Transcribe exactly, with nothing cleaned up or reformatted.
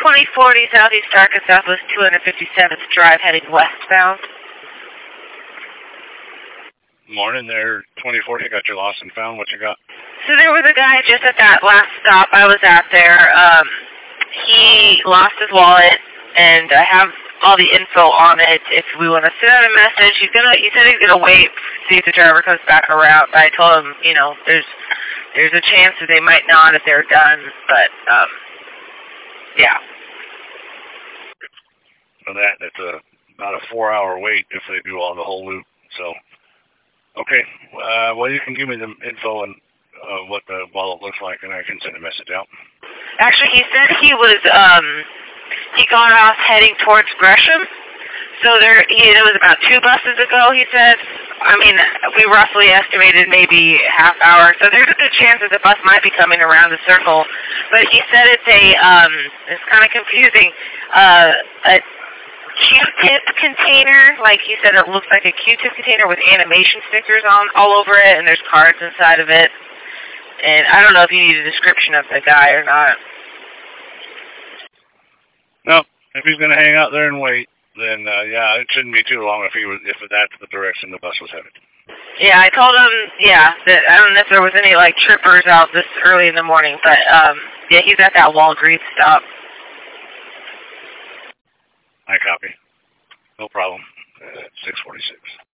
twenty forty Southeast Arca Southwest two fifty-seventh Drive heading westbound. Morning there, twenty forty. Got your lost and found. What you got? So there was a guy just at that last stop I was at there. Um, he lost his wallet, and I have all the info on it. If we want to send out a message, he's gonna. He said he's gonna wait, see if the driver comes back around. But I told him, you know, there's there's a chance that they might not if they're done. But um, yeah. For that, it's a about a four-hour wait if they do all the whole loop. So, okay. Uh, well, you can give me the info and uh, what the wallet looks like, and I can send a message out. Actually, he said he was. Um, he got off heading towards Gresham. So there, he, it was about two buses ago. He said. I mean, we roughly estimated maybe half hour. So there's a good chance that the bus might be coming around the circle. But he said it's a. Um, it's kind of confusing. Uh, a Q-tip container, like he said, it looks like a Q-tip container with animation stickers on all over it, and there's cards inside of it. And I don't know if you need a description of the guy or not. No, if he's going to hang out there and wait, then uh, yeah, it shouldn't be too long if he was if that's the direction the bus was headed. Yeah, I told him, yeah, that I don't know if there was any like trippers out this early in the morning, but um, yeah, he's at that Walgreens stop. I copy. No problem. Uh, six forty-six.